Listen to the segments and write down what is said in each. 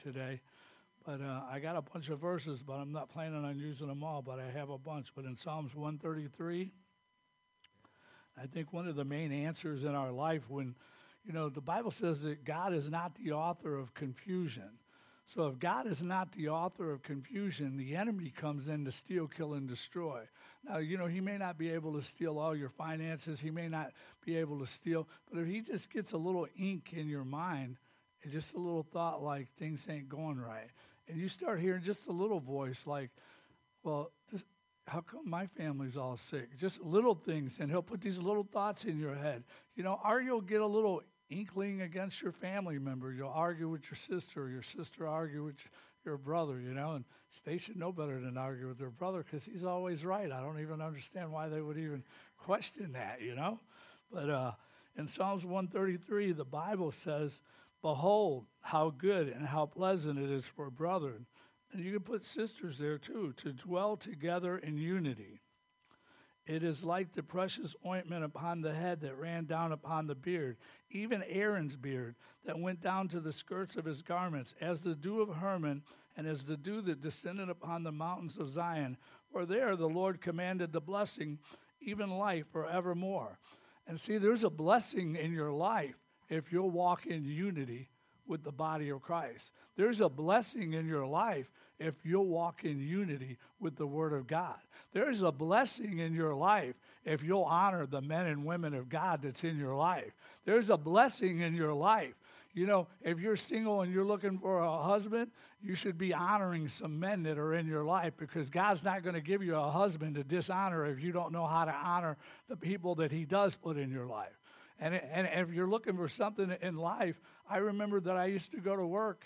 today. But I got a bunch of verses, but I'm not planning on using them all, but I have a bunch. But in Psalms 133, I think one of the main answers in our life when, the Bible says that God is not the author of confusion. So if God is not the author of confusion, the enemy comes in to steal, kill, and destroy. Now, he may not be able to steal all your finances. He may not be able to steal. But if he just gets a little ink in your mind, and just a little thought like things ain't going right, and you start hearing just a little voice like, well, how come my family's all sick? Just little things, and he'll put these little thoughts in your head. Or you'll get a little inkling against your family member. You'll argue with your sister argue with your brother, and they should know better than argue with their brother because he's always right. I don't even understand why they would even question that, But in Psalms 133, the Bible says, behold, how good and how pleasant it is for brethren. And you can put sisters there too, to dwell together in unity. It is like the precious ointment upon the head that ran down upon the beard, even Aaron's beard that went down to the skirts of his garments, as the dew of Hermon, and as the dew that descended upon the mountains of Zion. For there the Lord commanded the blessing, even life forevermore. And see, there's a blessing in your life if you'll walk in unity with the body of Christ. There's a blessing in your life if you'll walk in unity with the Word of God. There's a blessing in your life if you'll honor the men and women of God that's in your life. There's a blessing in your life. If you're single and you're looking for a husband, you should be honoring some men that are in your life because God's not going to give you a husband to dishonor if you don't know how to honor the people that he does put in your life. And if you're looking for something in life, I remember that I used to go to work,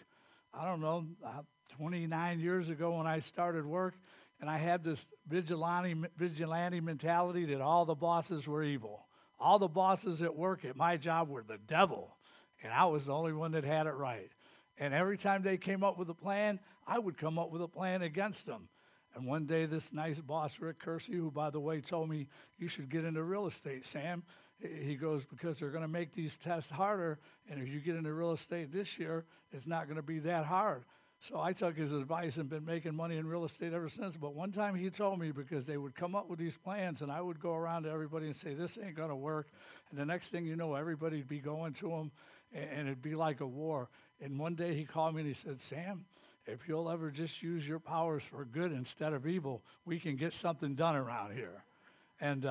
29 years ago when I started work, and I had this vigilante mentality that all the bosses were evil. All the bosses at work at my job were the devil, and I was the only one that had it right. And every time they came up with a plan, I would come up with a plan against them. And one day this nice boss, Rick Kersey, who, by the way, told me, you should get into real estate, Sam. He goes, because they're going to make these tests harder, and if you get into real estate this year, it's not going to be that hard. So I took his advice and been making money in real estate ever since. But one time he told me, because they would come up with these plans, and I would go around to everybody and say, this ain't going to work. And the next thing you know, everybody would be going to him, and it'd be like a war. And one day he called me and he said, Sam, if you'll ever just use your powers for good instead of evil, we can get something done around here. And,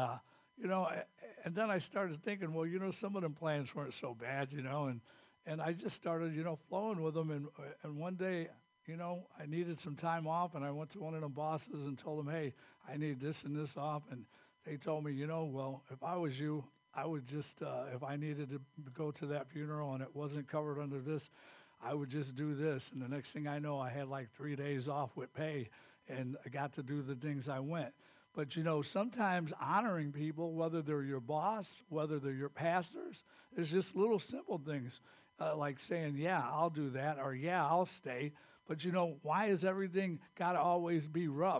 and then I started thinking, well, some of them plans weren't so bad, and I just started, flowing with them. And one day, I needed some time off, and I went to one of them bosses and told them, hey, I need this and this off. And they told me, well, if I was you, I would just, if I needed to go to that funeral and it wasn't covered under this, I would just do this. And the next thing I know, I had like 3 days off with pay, and I got to do the things I went. But, sometimes honoring people, whether they're your boss, whether they're your pastors, there's just little simple things like saying, yeah, I'll do that, or yeah, I'll stay. But, why is everything got to always be rough,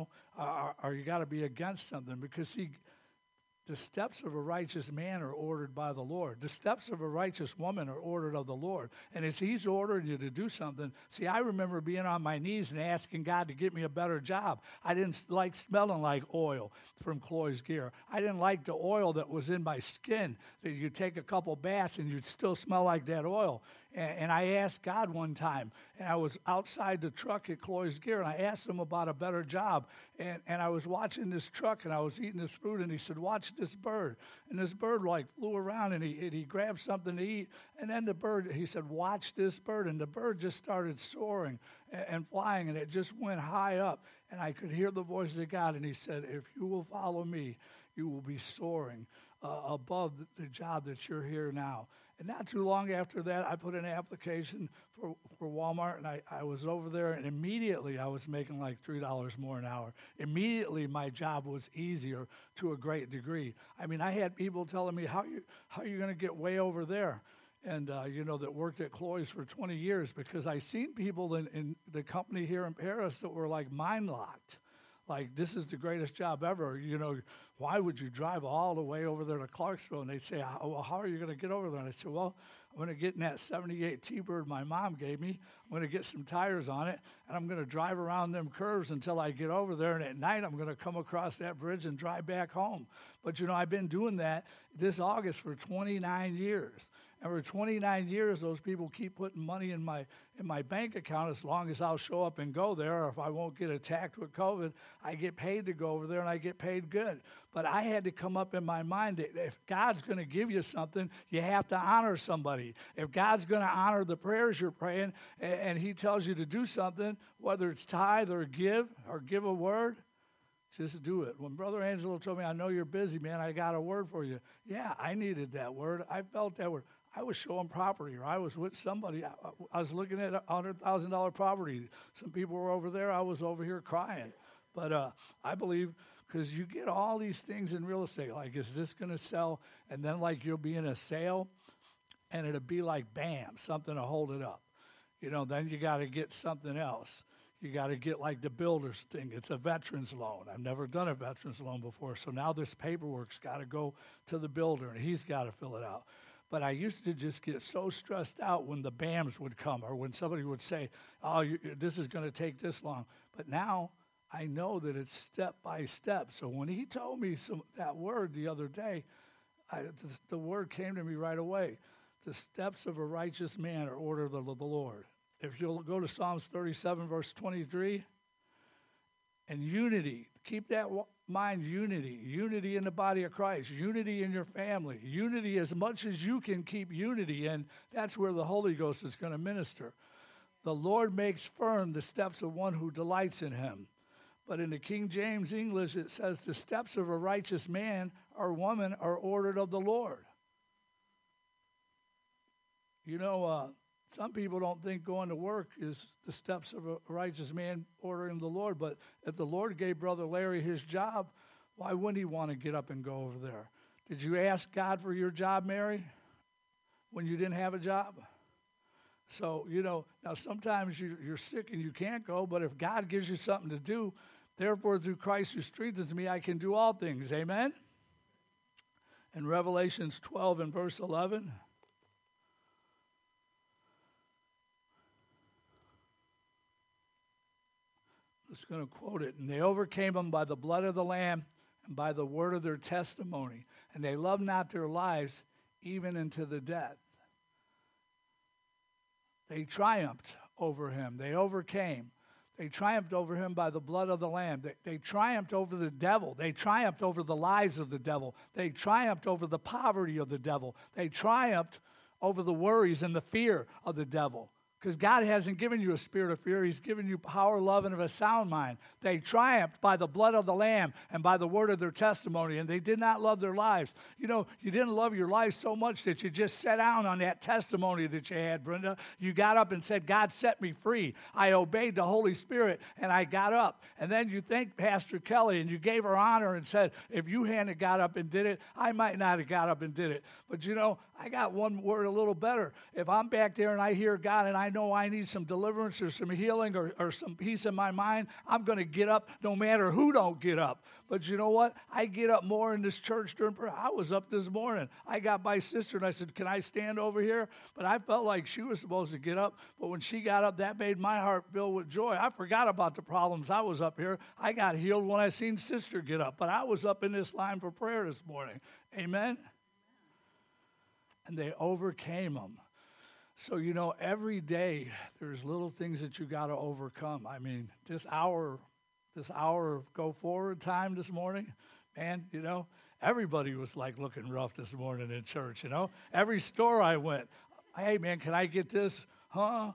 or you got to be against something? Because, see, the steps of a righteous man are ordered by the Lord. The steps of a righteous woman are ordered of the Lord. And as he's ordering you to do something, see, I remember being on my knees and asking God to get me a better job. I didn't like smelling like oil from Chloe's Gear. I didn't like the oil that was in my skin, that you take a couple baths and you'd still smell like that oil. And I asked God one time, and I was outside the truck at Chloe's Gear, and I asked him about a better job. And I was watching this truck, and I was eating this food, and he said, watch this bird. And this bird, flew around, and he grabbed something to eat. And then the bird, he said, watch this bird. And the bird just started soaring and flying, and it just went high up. And I could hear the voice of God, and he said, if you will follow me, you will be soaring above the job that you're here now. And not too long after that, I put in an application for Walmart, and I was over there, and immediately I was making like $3 more an hour. Immediately, my job was easier to a great degree. I mean, I had people telling me, how are you going to get way over there? And, that worked at Chloe's for 20 years, because I seen people in the company here in Paris that were like mind-locked. Like, this is the greatest job ever. Why would you drive all the way over there to Clarksville? And they'd say, well, how are you going to get over there? And I said, well, I'm going to get in that 78 T-Bird my mom gave me. I'm going to get some tires on it, and I'm going to drive around them curves until I get over there. And at night, I'm going to come across that bridge and drive back home. But, I've been doing that this August for 29 years. And for 29 years, those people keep putting money in my bank account as long as I'll show up and go there. Or if I won't get attacked with COVID, I get paid to go over there, and I get paid good. But I had to come up in my mind that if God's going to give you something, you have to honor somebody. If God's going to honor the prayers you're praying, and he tells you to do something, whether it's tithe or give a word, just do it. When Brother Angelo told me, I know you're busy, man, I got a word for you. Yeah, I needed that word. I felt that word. I was showing property, or I was with somebody. I was looking at a $100,000 property. Some people were over there. I was over here crying. But I believe, because you get all these things in real estate, like, is this going to sell? And then, like, you'll be in a sale, and it'll be like, bam, something to hold it up. Then you got to get something else. You got to get, like, the builder's thing. It's a veteran's loan. I've never done a veteran's loan before. So now this paperwork's got to go to the builder, and he's got to fill it out. But I used to just get so stressed out when the BAMs would come, or when somebody would say, oh, this is going to take this long. But now I know that it's step by step. So when he told me that word the other day, the word came to me right away. The steps of a righteous man are ordered of the Lord. If you'll go to Psalms 37, verse 23, and unity, keep that mind, unity in the body of Christ, unity in your family, unity as much as you can keep unity in. That's where the Holy Ghost is going to minister. The Lord makes firm the steps of one who delights in him. But in the King James English, it says the steps of a righteous man or woman are ordered of the Lord. Some people don't think going to work is the steps of a righteous man ordering the Lord. But if the Lord gave Brother Larry his job, why wouldn't he want to get up and go over there? Did you ask God for your job, Mary, when you didn't have a job? So, now sometimes you're sick and you can't go, but if God gives you something to do, therefore through Christ who strengthens me, I can do all things. Amen? In Revelations 12 and verse 11, I'm just going to quote it. And they overcame them by the blood of the Lamb and by the word of their testimony. And they loved not their lives even unto the death. They triumphed over him. They overcame. They triumphed over him by the blood of the Lamb. They triumphed over the devil. They triumphed over the lies of the devil. They triumphed over the poverty of the devil. They triumphed over the worries and the fear of the devil. Because God hasn't given you a spirit of fear. He's given you power, love, and of a sound mind. They triumphed by the blood of the Lamb and by the word of their testimony, and they did not love their lives. You didn't love your life so much that you just sat down on that testimony that you had, Brenda. You got up and said, God set me free. I obeyed the Holy Spirit, and I got up. And then you thanked Pastor Kelly, and you gave her honor and said, if you hadn't got up and did it, I might not have got up and did it. But, I got one word a little better. If I'm back there and I hear God and I know I need some deliverance or some healing or some peace in my mind, I'm going to get up no matter who don't get up. But you know what? I get up more in this church during prayer. I was up this morning. I got my sister and I said, can I stand over here? But I felt like she was supposed to get up. But when she got up, that made my heart fill with joy. I forgot about the problems. I was up here. I got healed when I seen sister get up. But I was up in this line for prayer this morning. Amen? And they overcame them. So, every day there's little things that you got to overcome. I mean, this hour of go forward time this morning, man, everybody was like looking rough this morning in church, Every store I went, hey, man, can I get this? Huh?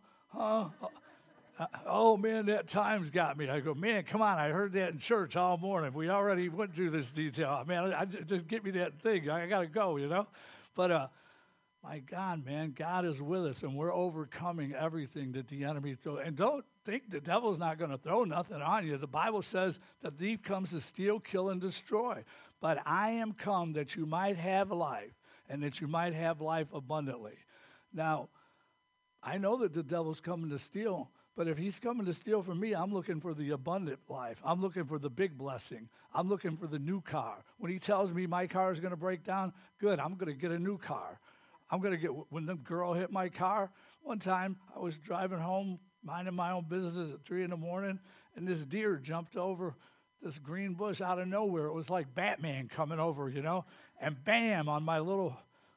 Oh, man, that time's got me. I go, man, come on, I heard that in church all morning. We already went through this detail. Man, just get me that thing. I got to go, But, my God, man, God is with us, and we're overcoming everything that the enemy throws. And don't think the devil's not going to throw nothing on you. The Bible says the thief comes to steal, kill, and destroy. But I am come that you might have life, and that you might have life abundantly. Now, I know that the devil's coming to steal, but if he's coming to steal from me, I'm looking for the abundant life. I'm looking for the big blessing. I'm looking for the new car. When he tells me my car is going to break down, good, I'm going to get a new car. I'm going to get, when the girl hit my car, one time I was driving home, minding my own business at 3 in the morning, and this deer jumped over this green bush out of nowhere. It was like Batman coming over, and bam, on my little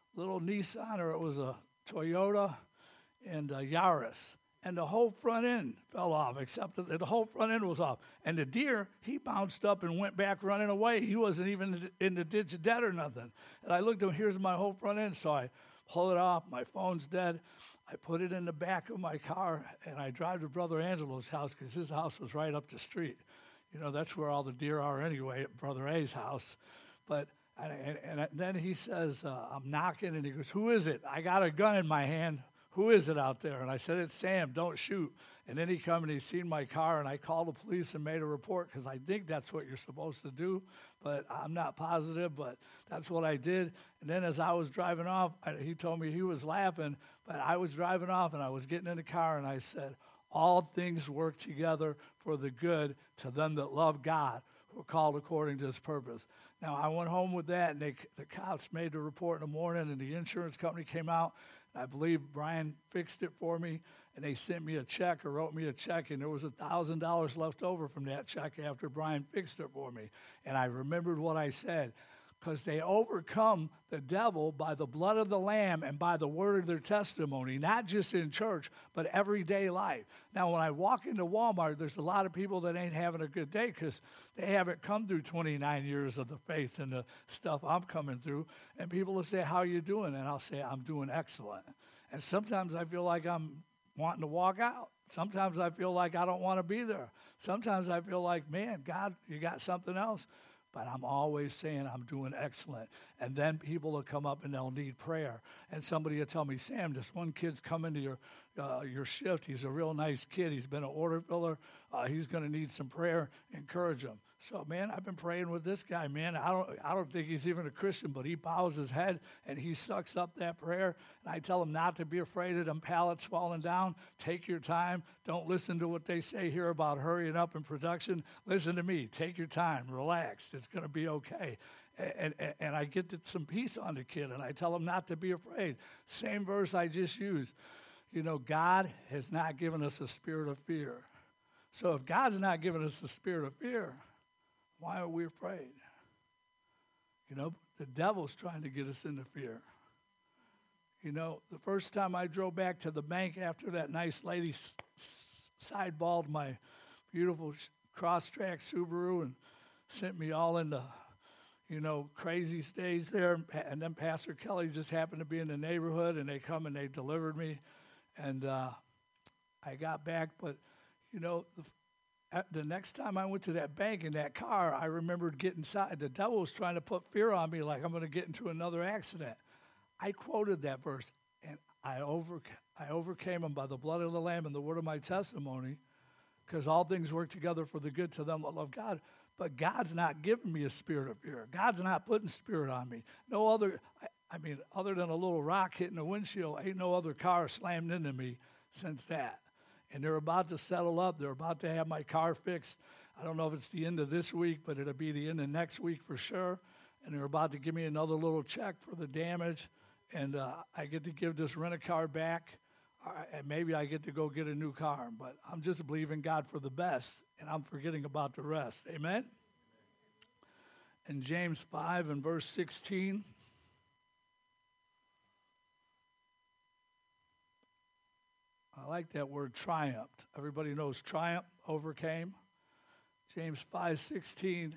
Nissan, or it was a Toyota and a Yaris. And the whole front end fell off, except that the whole front end was off. And the deer, he bounced up and went back running away. He wasn't even in the ditch dead or nothing. And I looked at him, here's my whole front end. So I pull it off. My phone's dead. I put it in the back of my car, and I drive to Brother Angelo's house because his house was right up the street. That's where all the deer are anyway, at Brother A's house. But and then he says, I'm knocking, and he goes, who is it? I got a gun in my hand. Who is it out there? And I said, it's Sam, don't shoot. And then he come and he seen my car, and I called the police and made a report because I think that's what you're supposed to do, but I'm not positive, but that's what I did. And then as I was driving off, he told me he was laughing, but I was driving off, and I was getting in the car, and I said, all things work together for the good to them that love God, who are called according to his purpose. Now, I went home with that, and the cops made the report in the morning, and the insurance company came out. I believe Brian fixed it for me, and they sent me a check or wrote me a check, and there was $1,000 left over from that check after Brian fixed it for me. And I remembered what I said, because they overcome the devil by the blood of the Lamb and by the word of their testimony, not just in church, but everyday life. Now, when I walk into Walmart, there's a lot of people that ain't having a good day because they haven't come through 29 years of the faith and the stuff I'm coming through. And people will say, how are you doing? And I'll say, I'm doing excellent. And sometimes I feel like I'm wanting to walk out. Sometimes I feel like I don't want to be there. Sometimes I feel like, man, God, you got something else. But I'm always saying I'm doing excellent. And then people will come up and they'll need prayer. And somebody will tell me, Sam, this one kid's coming to your shift. He's a real nice kid. He's been an order filler. He's going to need some prayer. Encourage him. So, man, I've been praying with this guy, man. I don't think he's even a Christian, but he bows his head and he sucks up that prayer. And I tell him not to be afraid of them pallets falling down. Take your time. Don't listen to what they say here about hurrying up in production. Listen to me. Take your time. Relax. It's going to be okay. And I get some peace on the kid, and I tell him not to be afraid. Same verse I just used. God has not given us a spirit of fear. So if God's not giving us a spirit of fear, why are we afraid? The devil's trying to get us into fear. The first time I drove back to the bank after that nice lady sideballed my beautiful cross-track Subaru and sent me all into, crazy stage there. And then Pastor Kelly just happened to be in the neighborhood, and they come and they delivered me. And I got back, but, the next time I went to that bank in that car, I remembered getting inside. The devil was trying to put fear on me like I'm going to get into another accident. I quoted that verse, and I overcame him by the blood of the Lamb and the word of my testimony, because all things work together for the good to them that love God. But God's not giving me a spirit of fear. God's not putting spirit on me. No other, other than a little rock hitting the windshield, ain't no other car slammed into me since that. And they're about to settle up. They're about to have my car fixed. I don't know if it's the end of this week, but it'll be the end of next week for sure. And they're about to give me another little check for the damage. And I get to give this rent-a-car back. And maybe I get to go get a new car. But I'm just believing God for the best, and I'm forgetting about the rest. Amen? In James 5 and verse 16... I like that word, triumphed. Everybody knows triumph, overcame. James 5:16.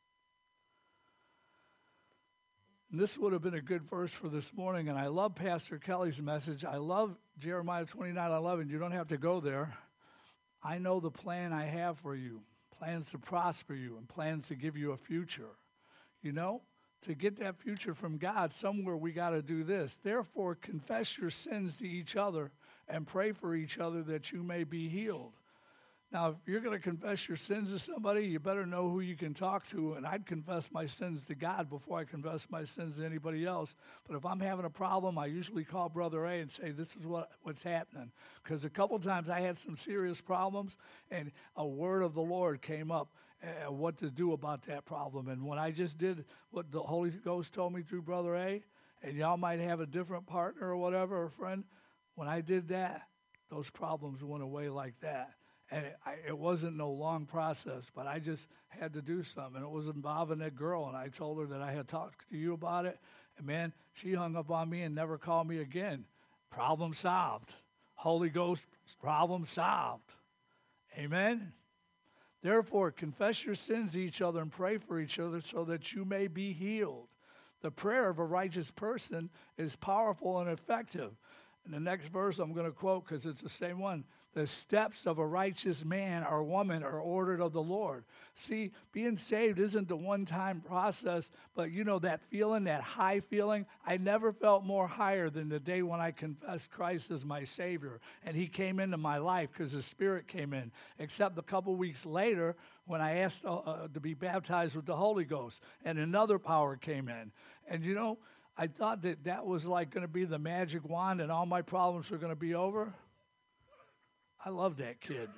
And this would have been a good verse for this morning, and I love Pastor Kelly's message. I love Jeremiah 29:11. You don't have to go there. I know the plan I have for you, plans to prosper you and plans to give you a future. To get that future from God, somewhere we got to do this. Therefore, confess your sins to each other and pray for each other that you may be healed. Now, if you're going to confess your sins to somebody, you better know who you can talk to. And I'd confess my sins to God before I confess my sins to anybody else. But if I'm having a problem, I usually call Brother A and say, this is what's happening. Because a couple times I had some serious problems, and a word of the Lord came up what to do about that problem. And when I just did what the Holy Ghost told me through Brother A, and y'all might have a different partner or whatever, or friend. When I did that, those problems went away like that. And it wasn't no long process, but I just had to do something. And it was involving that girl, and I told her that I had talked to you about it. And, man, she hung up on me and never called me again. Problem solved. Holy Ghost, problem solved. Amen? Therefore, confess your sins to each other and pray for each other so that you may be healed. The prayer of a righteous person is powerful and effective. And the next verse I'm going to quote because it's the same one. The steps of a righteous man or woman are ordered of the Lord. See, being saved isn't the one-time process, but you know that feeling, that high feeling? I never felt more higher than the day when I confessed Christ as my Savior. And he came into my life because the Spirit came in. Except a couple weeks later when I asked to be baptized with the Holy Ghost. And another power came in. And you know, I thought that was like going to be the magic wand and all my problems were going to be over. I love that kid.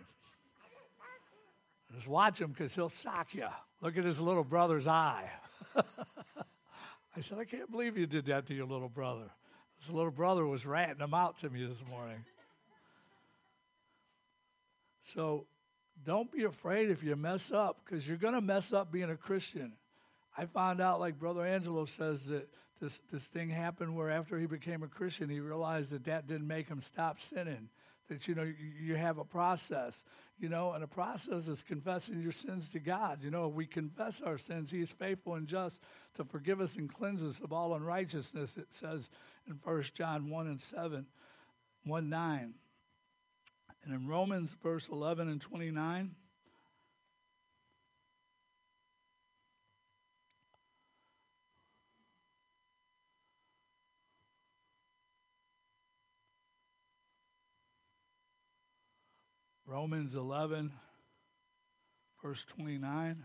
Just watch him because he'll sock you. Look at his little brother's eye. I said, I can't believe you did that to your little brother. His little brother was ratting him out to me this morning. So don't be afraid if you mess up because you're going to mess up being a Christian. I found out, like Brother Angelo says, that this thing happened where after he became a Christian, he realized that didn't make him stop sinning. That, you know, you have a process, you know, and a process is confessing your sins to God. You know, if we confess our sins, he is faithful and just to forgive us and cleanse us of all unrighteousness, it says in 1 John 1:9. And in Romans verse 11 and 29, Romans 11, verse 29.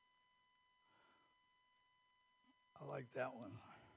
I like that one.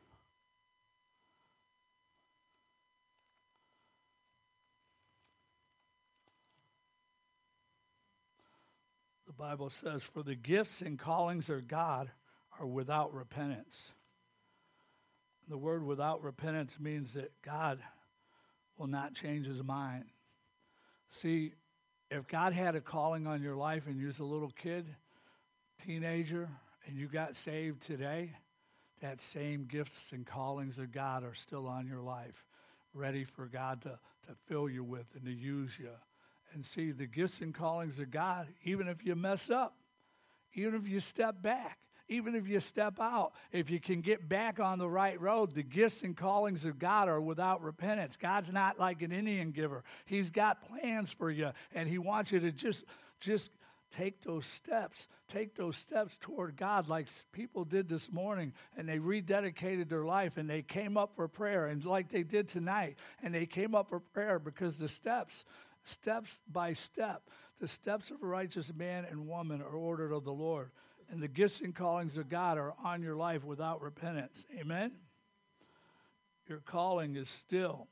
The Bible says, for the gifts and callings of God are without repentance. The word without repentance means that God will not change his mind. See, if God had a calling on your life and you was a little kid, teenager, and you got saved today, that same gifts and callings of God are still on your life, ready for God to fill you with and to use you. And see, the gifts and callings of God, even if you mess up, even if you step back, even if you step out, if you can get back on the right road, the gifts and callings of God are without repentance. God's not like an Indian giver. He's got plans for you, and he wants you to just take those steps toward God like people did this morning, and they rededicated their life, and they came up for prayer, and like they did tonight, and they came up for prayer because the steps by step, the steps of a righteous man and woman are ordered of the Lord. And the gifts and callings of God are on your life without repentance. Amen? Your calling is still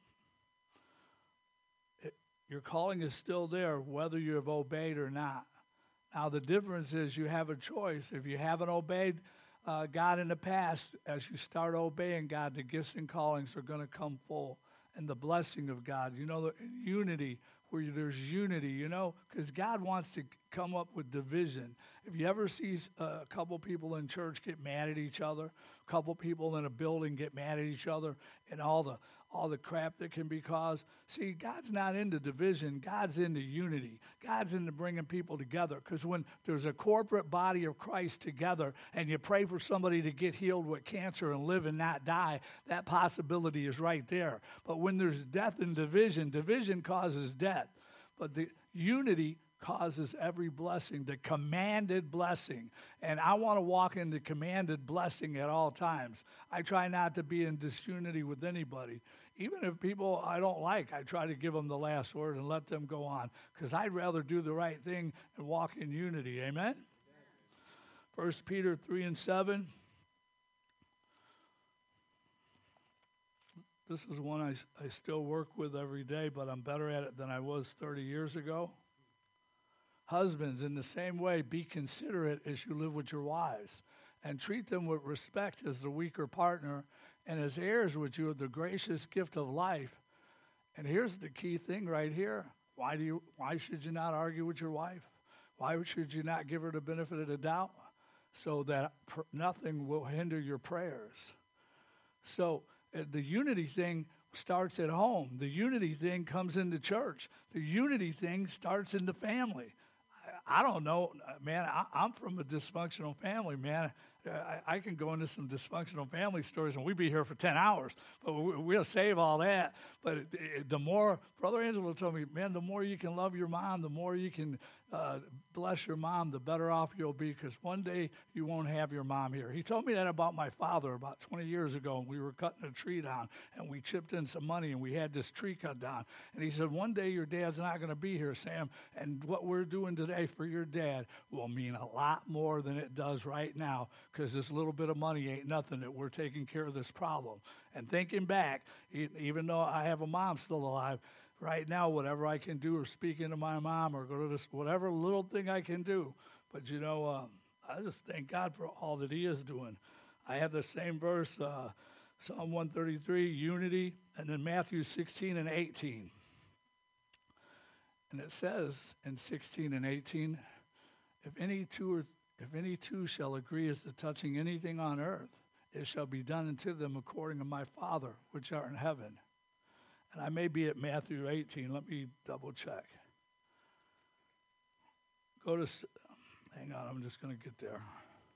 there whether you have obeyed or not. Now, the difference is you have a choice. If you haven't obeyed God in the past, as you start obeying God, the gifts and callings are going to come full. And the blessing of God, you know, the unity, where there's unity, you know, because God wants to come up with division. If you ever see a couple people in church get mad at each other, a couple people in a building get mad at each other, and all the crap that can be caused, see, God's not into division. God's into unity. God's into bringing people together, because when there's a corporate body of Christ together and you pray for somebody to get healed with cancer and live and not die, that possibility is right there. But when there's death and division causes death. But the unity causes every blessing, the commanded blessing. And I want to walk in the commanded blessing at all times. I try not to be in disunity with anybody. Even if people I don't like, I try to give them the last word and let them go on, because I'd rather do the right thing and walk in unity. Amen? 1 Peter 3:7. This is one I still work with every day, but I'm better at it than I was 30 years ago. Husbands, in the same way, be considerate as you live with your wives, and treat them with respect as the weaker partner, and as heirs with you of the gracious gift of life. And here's the key thing right here. Why should you not argue with your wife? Why should you not give her the benefit of the doubt? So that nothing will hinder your prayers. So the unity thing starts at home. The unity thing comes into church. The unity thing starts in the family. I don't know, man. I'm from a dysfunctional family, man. I can go into some dysfunctional family stories, and we'd be here for 10 hours, but we'll save all that. But the more, Brother Angelo told me, man, the more you can love your mom, the more you can bless your mom, the better off you'll be, because one day you won't have your mom here. He told me that about my father about 20 years ago, and we were cutting a tree down, and we chipped in some money, and we had this tree cut down. And he said, one day your dad's not going to be here, Sam, and what we're doing today for your dad will mean a lot more than it does right now, because this little bit of money ain't nothing that we're taking care of this problem. And thinking back, even though I have a mom still alive, right now, whatever I can do, or speak into my mom, or go to this, whatever little thing I can do. But, I just thank God for all that he is doing. I have the same verse, Psalm 133, unity, and then Matthew 16 and 18. And it says in 16 and 18, if any two shall agree as to touching anything on earth, it shall be done unto them according to my Father which art in heaven. And I may be at Matthew 18. Let me double check. Hang on, I'm just going to get there.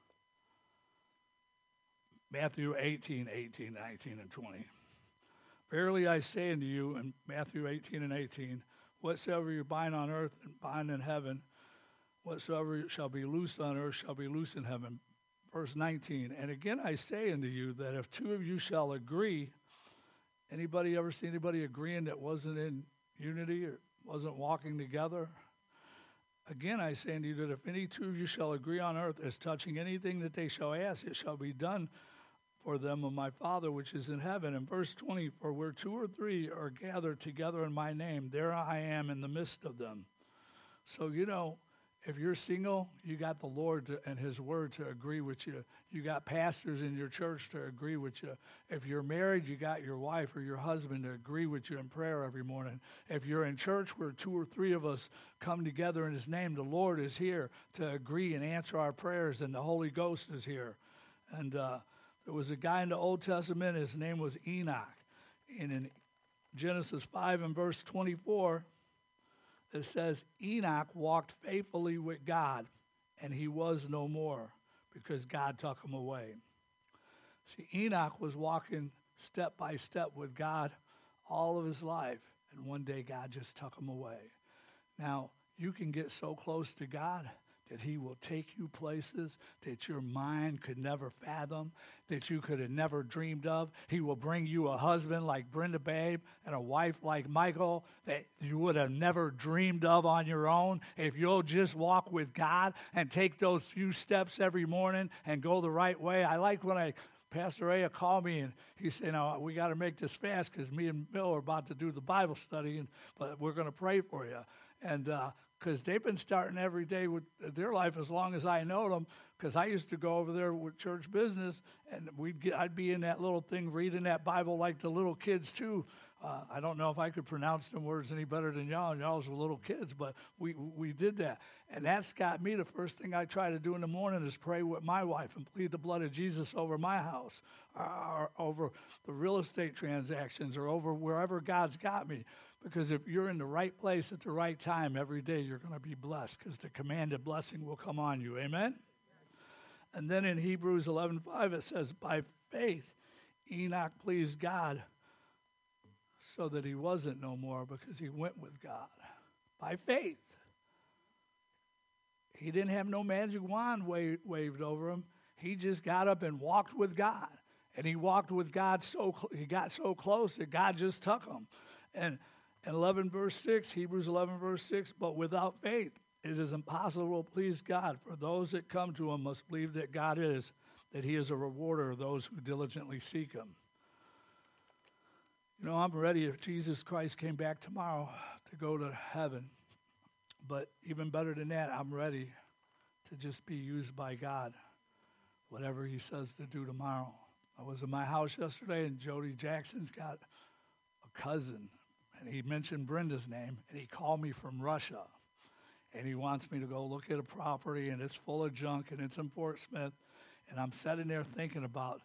Matthew 18, 19, and 20. Verily I say unto you, in Matthew 18 and 18, whatsoever you bind on earth and bind in heaven, whatsoever shall be loosed on earth shall be loosed in heaven. Verse 19, and again I say unto you that if two of you shall agree, anybody ever see anybody agreeing that wasn't in unity or wasn't walking together? Again I say unto you that if any two of you shall agree on earth as touching anything that they shall ask, it shall be done for them of my Father which is in heaven. And verse 20, for where two or three are gathered together in my name, there I am in the midst of them. So, if you're single, you got the Lord and his word to agree with you. You got pastors in your church to agree with you. If you're married, you got your wife or your husband to agree with you in prayer every morning. If you're in church where two or three of us come together in his name, the Lord is here to agree and answer our prayers, and the Holy Ghost is here. And there was a guy in the Old Testament, his name was Enoch. And in Genesis 5 and verse 24, it says, Enoch walked faithfully with God, and he was no more, because God took him away. See, Enoch was walking step by step with God all of his life, and one day God just took him away. Now, you can get so close to God that he will take you places that your mind could never fathom, that you could have never dreamed of. He will bring you a husband like Brenda Babe and a wife like Michael that you would have never dreamed of on your own if you'll just walk with God and take those few steps every morning and go the right way. I like when Pastor Aya called me, and he said, we got to make this fast because me and Bill are about to do the Bible study, but we're going to pray for you. And because they've been starting every day with their life as long as I know them, because I used to go over there with church business, and I'd be in that little thing reading that Bible like the little kids too. I don't know if I could pronounce them words any better than y'all, and y'all were little kids, but we did that. And that's got me, the first thing I try to do in the morning is pray with my wife and plead the blood of Jesus over my house, or over the real estate transactions, or over wherever God's got me. Because if you're in the right place at the right time every day, you're going to be blessed, because the commanded blessing will come on you. Amen? And then in Hebrews 11:5 it says, by faith Enoch pleased God so that he wasn't no more, because he went with God. By faith. He didn't have no magic wand waved over him. He just got up and walked with God. And he walked with God he got so close that God just took him. And in 11 verse 6, Hebrews 11 verse 6, but without faith it is impossible to please God. For those that come to him must believe that God is, that he is a rewarder of those who diligently seek him. I'm ready if Jesus Christ came back tomorrow to go to heaven. But even better than that, I'm ready to just be used by God. Whatever he says to do tomorrow, I was in my house yesterday, and Jody Jackson's got a cousin, and he mentioned Brenda's name, and he called me from Russia, and he wants me to go look at a property, and it's full of junk, and it's in Fort Smith, and I'm sitting there thinking about,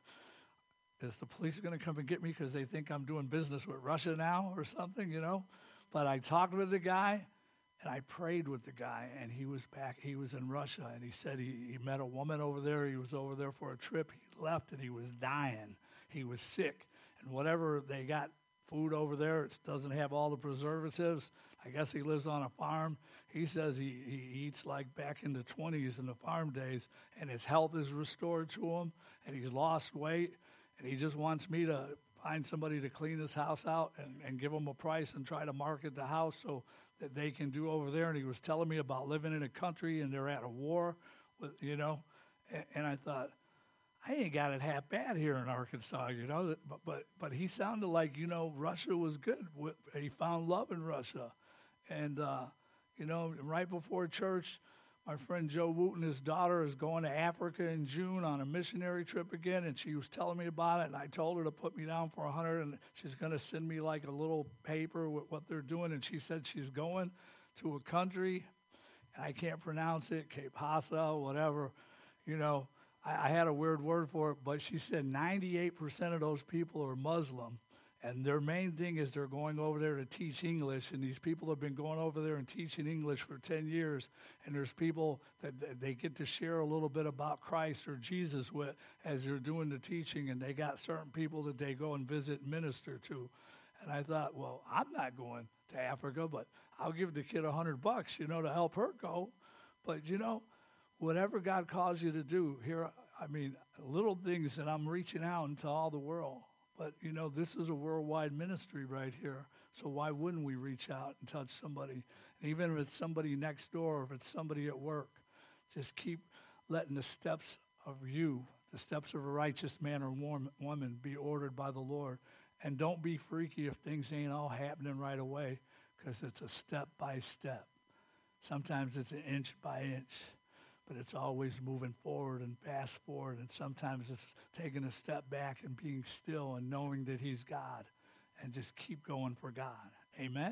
is the police going to come and get me because they think I'm doing business with Russia now or something, you know? But I talked with the guy, and I prayed with the guy, and he was back. He was in Russia, and he said he met a woman over there. He was over there for a trip. He left, and he was dying. He was sick. And whatever they got food over there, it doesn't have all the preservatives. I guess he lives on a farm. He says he eats like back in the 20s in the farm days, and his health is restored to him, and he's lost weight, and he just wants me to find somebody to clean his house out and give him a price and try to market the house so that they can do over there. And he was telling me about living in a country and they're at a war, with, you know. And I thought, I ain't got it half bad here in Arkansas, you know. But he sounded like, you know, Russia was good. He found love in Russia. And, you know, right before church, my friend Joe Wooten, his daughter, is going to Africa in June on a missionary trip again, and she was telling me about it, and I told her to put me down for 100, and she's going to send me like a little paper with what they're doing, and she said she's going to a country, and I can't pronounce it, Cape Hassa, whatever, you know. I had a weird word for it, but she said 98% of those people are Muslim, and their main thing is they're going over there to teach English, and these people have been going over there and teaching English for 10 years, and there's people that they get to share a little bit about Christ or Jesus with as they're doing the teaching, and they got certain people that they go and visit and minister to. And I thought, well, I'm not going to Africa, but I'll give the kid $100, you know, to help her go. But, you know, whatever God calls you to do, here, I mean, little things that I'm reaching out into all the world. But, you know, this is a worldwide ministry right here. So why wouldn't we reach out and touch somebody? And even if it's somebody next door, or if it's somebody at work, just keep letting the steps of you, the steps of a righteous man or woman, be ordered by the Lord. And don't be freaky if things ain't all happening right away, because it's a step by step. Sometimes it's an inch by inch. But it's always moving forward and fast forward, and sometimes it's taking a step back and being still and knowing that he's God, and just keep going for God. Amen?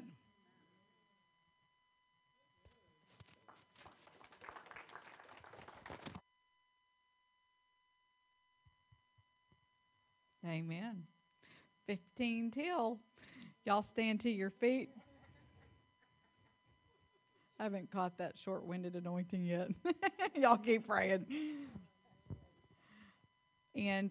Amen. 15 till. Y'all stand to your feet. I haven't caught that short-winded anointing yet. Y'all keep praying. And